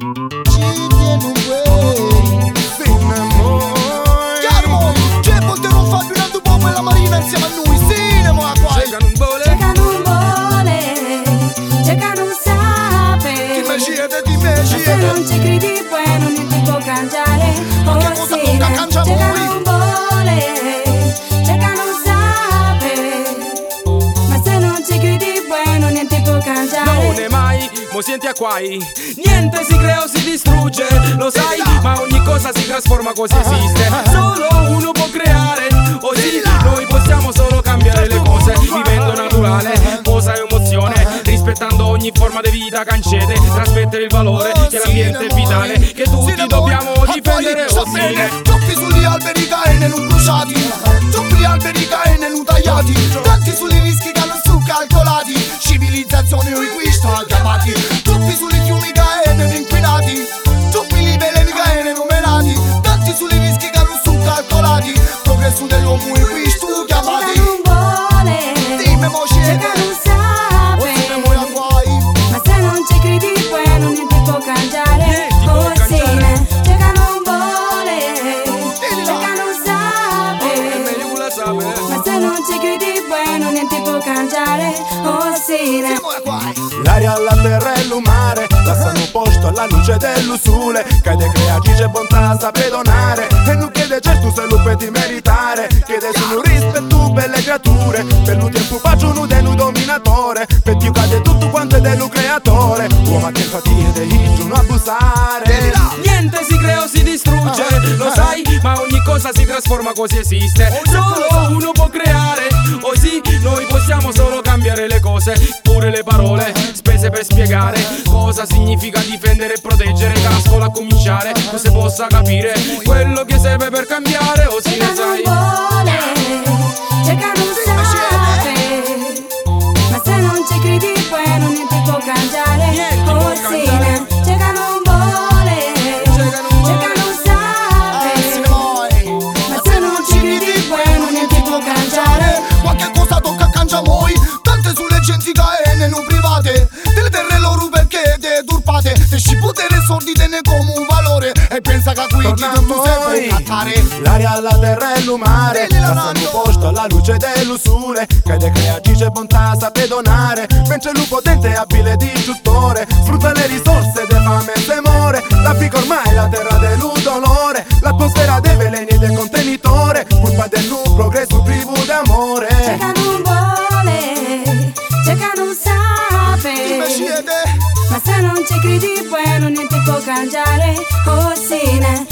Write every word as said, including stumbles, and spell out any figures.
Ci tiene un buon fino amore. Chiaro, c'è Polterone, Fabio, Nando, Bobo e la Marina insieme a noi. Sinemo a qua. Cercano un bole, cercano un bole, cercano un sape. Ti me siete, ti me Ma se siete. non ci credi poi non ti può cangiare. Ma che Oh cosa sì, tocca cangiare cercano voi? un bole, cercano un sape. Ma se non ci credi poi non ti può cangiare. non è mai, mo senti a quai. Niente si crea o si distrugge, lo sai, ma ogni cosa si trasforma, così esiste. Solo uno può creare, o sì, noi possiamo solo cambiare le cose, vivendo naturale, posa emozione, rispettando ogni forma di vita, cancete, trasmettere il valore, che l'ambiente è vitale, che tutti dobbiamo difendere, o sì. Troppi sugli alberi caene non bruciati, troppi alberi caene non tagliati, tanti sugli rischi che non sono calcolati, civilizzazione o egoista chiamati, troppi sugli fiumi caene non inquinati, troppi livelli caene numerati, tanti sugli rischi che non sono calcolati, progresso dell'uomo egoista chiamati. Cercano un bole, Dimmi mo cercano un o sape. se muoia guai. Ma se non ci credi poi non ti può cangiare. Niente può Oh sì, cangiare. cercano un bole, cercano un E sape. meglio la sape. Ma se non ci credi poi non ti può cangiare. Oh sì, Se muoia guai. L'aria, la terra e il mare lasciano posto alla luce dell'usule, che de crea chi c'è bontà sape donare, e non chiede certo se lo puoi meritare, chiede solo rispetto per le creature, per lui tempo faccio uno dello dominatore, per Dio cade tutto quanto è dello creatore, uomo che fatica di higgio non abusare. Niente si crea o si distrugge, lo sai, ma ogni cosa si trasforma, così esiste. Solo uno può creare, o sì, noi possiamo solo cambiare le cose, pure le parole, spese per spiegare cosa significa difendere e proteggere, che la scuola a cominciare, non si possa capire quello che serve per cambiare, o sì, lo cercano un sai. bole, cercano un sape. Ma se non ci credi poi non ti può cangiare. Niente può Oh sì, cambiare. cercano un bole, Cercano un bole. cercano un Eh, se sape. ne vuoi. Ma se non ci credi poi non ti può cangiare. Qualche cosa tocca cangia voi, tante sulle genti caene non private, delle terre loro perché deturpate, te sci potere sordi te ne come un valore, e pensa che qui chi tu sei può cattare. L'aria, la terra e il mare Degli la lasciano mano. posto alla luce dell'usule, che de crea chi c'è bontà sape donare, mentre il potente è abile distruttore, sfrutta le risorse de fame e temore, la pica ormai la terra del dolore, l'atmosfera dei veleni del contenitore, colpa del nuovo progresso privo d'amore. Cercano un bole, cercano un Chi me sape. siete? Ma se non ci credi poi non ti può cangiare. Oh sì,